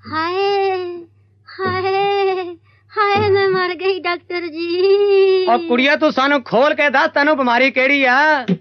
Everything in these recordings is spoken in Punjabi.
हाय हाय हाय मैं मर गई डॉक्टर जी। और कुड़िया तू सानू खोल के दस तेनू बीमारी केड़ी आ?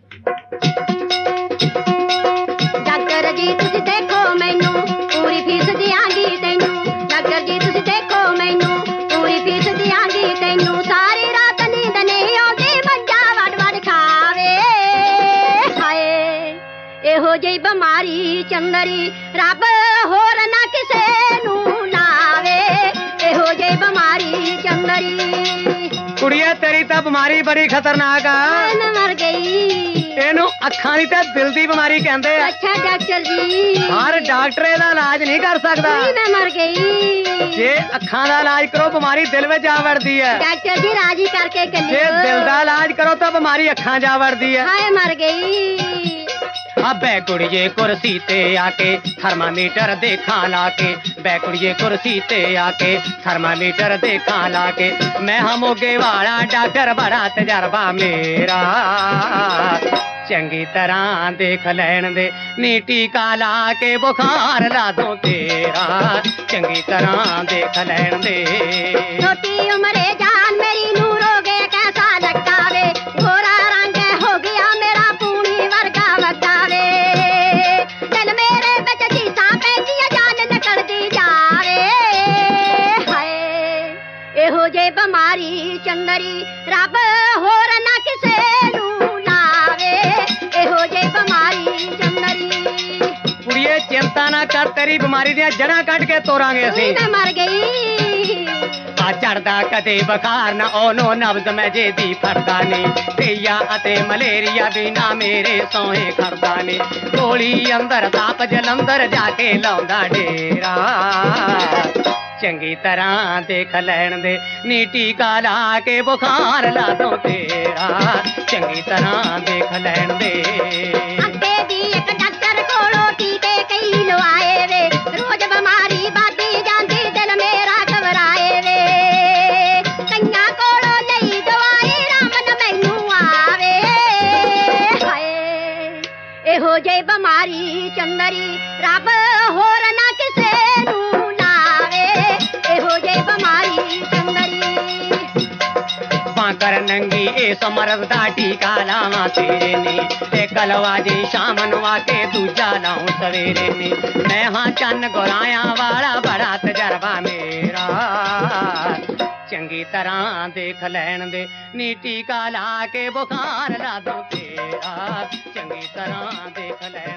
डॉक्टर जी तुसी देखो मैनू पूरी फीस दियांगी तैनू। डॉक्टर जी तुसी देखो मैनू पूरी फीस दियांगी तैनू। सारी रात नींद नहीं आउंदी मंजा वड वड खावे। हाय एहो जी बीमारी चंदरी रब होर ना किसे नू लावे। एहो जी बीमारी चंदरी। कुड़िया तेरी तो बीमारी बड़ी खतरनाक आ। मैं मर गई। ਇਹਨੂੰ ਅੱਖਾਂ ਦੀ ਤੇ ਦਿਲ ਦੀ ਬਿਮਾਰੀ ਕਹਿੰਦੇ ਆ। अच्छा डॉक्टर जी ਹਰ ਡਾਕਟਰ ਇਹਦਾ ਇਲਾਜ ਨਹੀਂ ਕਰ ਸਕਦਾ। नहीं मैं मर गई। ਜੇ ਅੱਖਾਂ ਦਾ ਇਲਾਜ ਕਰੋ ਬਿਮਾਰੀ ਦਿਲ ਵਿੱਚ ਜਾ ਵੜਦੀ ਹੈ। डॉक्टर जी राजी करके ਜੇ कलियो। ਦਿਲ ਦਾ ਇਲਾਜ ਕਰੋ ਤਾਂ ਬਿਮਾਰੀ ਅੱਖਾਂ ਜਾ ਵੜਦੀ ਹੈ। हाय मर गई। ਬੈ ਕੁੜੀਏ ਕੁਰਸੀ ਤੇ ਆ ਕੇ ਥਰਮਾਮੀਟਰ ਦੇਖਾਂ ਲਾ ਕੇ। ਬੈ ਕੁੜੀਏ ਕੁਰਸੀ ਤੇ ਆ ਕੇ ਥਰਮਾਮੀਟਰ ਦੇਖਾਂ ਲਾ ਕੇ। ਮੈਂ ਹਾਂ ਮੋਗੇ ਵਾਲਾ ਡਾਕਟਰ ਬੜਾ ਤਜਰਬਾ ਮੇਰਾ। ਚੰਗੀ ਤਰ੍ਹਾਂ ਦੇਖ ਲੈਣ ਦੇ ਨੀ ਟੀਕਾ ਲਾ ਕੇ ਬੁਖਾਰ ਲਾ ਦੋ ਤੇਰਾ। ਚੰਗੀ ਤਰ੍ਹਾਂ ਦੇਖ ਲੈਣ ਦੇ। छोटी उम्रे जान मेरी नूर हो गए कैसा लगता वे। गोरा रंग हो गया मेरा पूनी वर्गा वगा वे। दिल मेरे बिच चीसा पैंदियां जान निकलदी जावे। हाय एहो जे बीमारी चंदरी रब होर ना किसे नू लावे। एहो जे बीमारी चंदरी। ਕੁੜੀਏ ਚਿੰਤਾ ਨਾ ਕਰ ਤੇਰੀ ਬਿਮਾਰੀ ਦੀਆਂ ਜੜ੍ਹਾਂ ਕੱਢ ਕੇ ਤੋਰਾਂਗੇ ਅਸੀਂ। मैं मर गई। ਆ ਚੜਦਾ ਕਦੇ ਬੁਖਾਰ ਨਾ ਉਹਨੂੰ ਨਬਜ਼ ਮੈਂ ਜੇ ਦੀ ਫੜਦਾ ਨਹੀਂ। ਤੇਈਆ ਅਤੇ ਮਲੇਰੀਆ ਵੀ ਨਾ ਮੇਰੇ ਸੋਹੇ ਖੜਦਾ ਨਹੀਂ। ਗੋਲੀ ਅੰਦਰ ਸਾਪ ਜਲੰਧਰ ਜਾ ਕੇ ਲਾਉਂਦਾ ਡੇਰਾ। ਚੰਗੀ ਤਰ੍ਹਾਂ ਦੇਖ ਲੈਣ ਦੇ ਨੀ ਟੀਕਾ ਲਾ ਕੇ ਬੁਖਾਰ ਲਾ ਦੋ ਤੇਰਾ। ਚੰਗੀ ਤਰ੍ਹਾਂ ਦੇਖ ਲੈਣ ਦੇ। ਅੱਗੇ ਦੀ ਇੱਕ ਡਾਕਟਰ ਕੋਲੋਂ ਟੀਕੇ ਕਈ ਲਵਾਏ ਵੇ। ਰੋਜ਼ ਬਿਮਾਰੀ ਵੱਧਦੀ ਜਾਂਦੀ ਦਿਲ ਮੇਰਾ ਘਬਰਾਏ ਵੇ। ਕਈਆਂ ਕੋਲੋਂ ਲਈ ਦਵਾਈ ਰਾਮਨ ਮੈਨੂੰ ਆਵੇ। ਹਾਏ ਇਹੋ ਜਿਹੀ ਬਿਮਾਰੀ ਚੰਦਰੀ ਰਬ ਹੋਰ ਨਾ ਕਿਸੇ ਨੂੰ ਲਾਵੇ। ਇਹੋ ਜਿਹੀ ਬਿਮਾਰੀ ਚੰਦਰੀ। ਕਰ ਨੰਗੀ ਇਸ ਮਰਦ ਦਾ ਟੀਕਾ ਲਾਵਾਂ ਤੇਰੇ ਨੀ। ਤੇ ਕਲਵਾ ਜੀ ਸ਼ਾਮ ਨੂੰ ਆ ਕੇ ਦੂਜਾ ਲਾਉਂ ਸਵੇਰੇ ਨੀ। ਮੈਂ ਹਾਂ ਚੰਨ ਗੁਰਾਇਆਂ ਵਾਲਾ ਬੜਾ ਤਜਰਬਾ ਮੇਰਾ। ਚੰਗੀ ਤਰ੍ਹਾਂ ਦੇਖ ਲੈਣ ਦੇ ਨੀ ਟੀਕਾ ਲਾ ਕੇ ਬੁਖਾਰ ਲਾ ਦੋ ਤੇਰਾ। ਚੰਗੀ ਤਰ੍ਹਾਂ ਦੇਖ ਲੈ।